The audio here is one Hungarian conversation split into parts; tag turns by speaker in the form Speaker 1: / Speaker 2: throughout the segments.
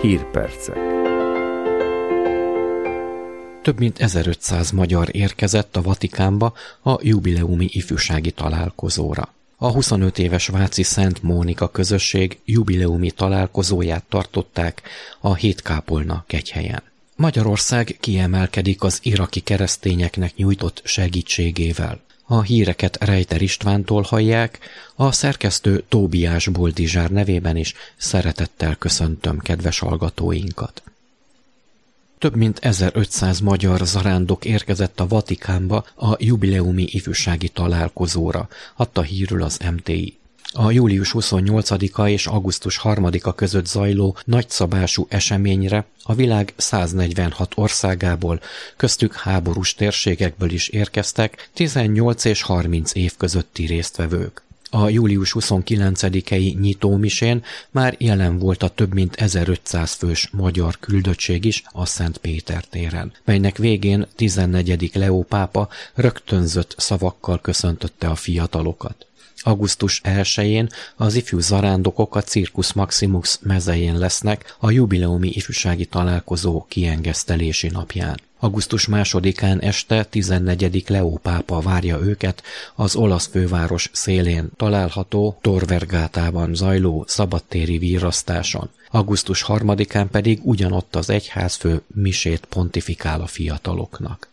Speaker 1: Hírpercek.
Speaker 2: Több mint 1500 magyar érkezett a Vatikánba a jubileumi ifjúsági találkozóra. A 25 éves Váci Szent Mónika közösség jubileumi találkozóját tartották a Hétkápolna kegyhelyen. Magyarország kiemelkedik az iraki keresztényeknek nyújtott segítségével. A híreket Rejter Istvántól hallják, a szerkesztő Tóbiás Boldizsár nevében is szeretettel köszöntöm kedves hallgatóinkat. Több mint 1500 magyar zarándok érkezett a Vatikánba a jubileumi ifjúsági találkozóra, adta hírül az MTI. A július 28-a és augusztus 3-a között zajló nagyszabású eseményre a világ 146 országából, köztük háborús térségekből is érkeztek 18 és 30 év közötti résztvevők. A július 29-i nyitómisén már jelen volt a több mint 1500 fős magyar küldöttség is a Szent Péter téren, melynek végén 14. Leó pápa rögtönzött szavakkal köszöntötte a fiatalokat. Augusztus 1-én az ifjú zarándokok a Circus Maximus mezején lesznek a jubileumi ifjúsági találkozó kiengesztelési napján. Augusztus 2-án este 14. Leó pápa várja őket az olasz főváros szélén található Tor Vergatában zajló szabadtéri virrasztáson. Augusztus 3-án pedig ugyanott az egyházfő misét pontifikál a fiataloknak.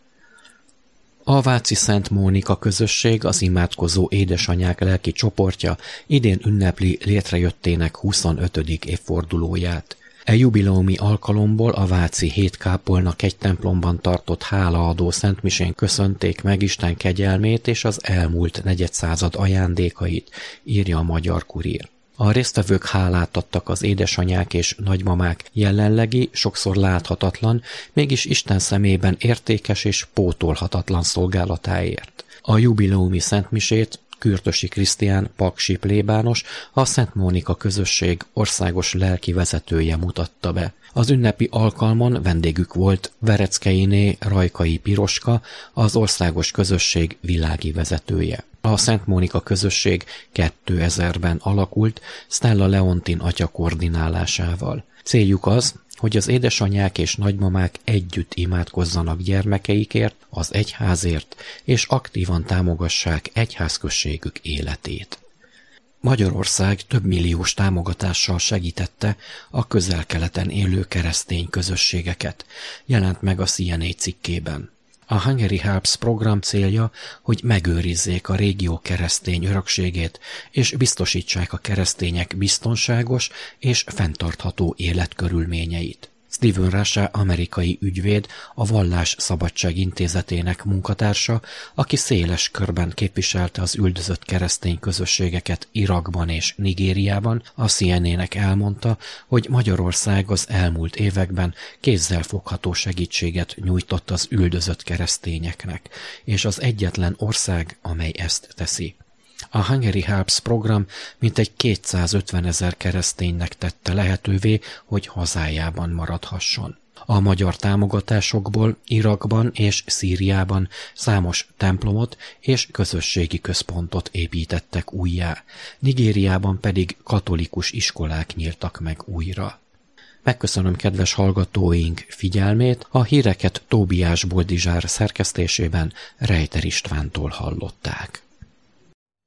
Speaker 2: A Váci Szent Mónika közösség, az imádkozó édesanyák lelki csoportja idén ünnepli létrejöttének 25. évfordulóját. E jubileumi alkalomból a váci Hétkápolna kegytemplomban tartott hálaadó szentmisén köszönték meg Isten kegyelmét és az elmúlt negyedszázad ajándékait, írja a Magyar Kurír. A résztvevők hálát adtak az édesanyák és nagymamák jelenlegi, sokszor láthatatlan, mégis Isten szemében értékes és pótolhatatlan szolgálatáért. A jubileumi szentmisét Kürtösi Krisztián Paksi plébános, a Szent Mónika közösség országos lelki vezetője mutatta be. Az ünnepi alkalmon vendégük volt Vereckeiné Rajkai Piroska, az országos közösség világi vezetője. A Szent Mónika közösség 2000-ben alakult Stella Leontin atya koordinálásával. Céljuk az, hogy az édesanyák és nagymamák együtt imádkozzanak gyermekeikért, az egyházért, és aktívan támogassák egyházközségük életét. Magyarország több milliós támogatással segítette a közel-keleten élő keresztény közösségeket, jelent meg a CNA cikkében. A Hungary Helps program célja, hogy megőrizzék a régió keresztény örökségét, és biztosítsák a keresztények biztonságos és fenntartható életkörülményeit. Stephen Rasha amerikai ügyvéd, a Vallás Szabadság Intézetének munkatársa, aki széles körben képviselte az üldözött keresztény közösségeket Irakban és Nigériában, a CNN-nek elmondta, hogy Magyarország az elmúlt években kézzelfogható segítséget nyújtott az üldözött keresztényeknek, és az egyetlen ország, amely ezt teszi. A Hungary Helps program mintegy 250 000 kereszténynek tette lehetővé, hogy hazájában maradhasson. A magyar támogatásokból Irakban és Szíriában számos templomot és közösségi központot építettek újjá, Nigériában pedig katolikus iskolák nyíltak meg újra. Megköszönöm kedves hallgatóink figyelmét, a híreket Tóbiás Boldizsár szerkesztésében Rejter Istvántól hallották.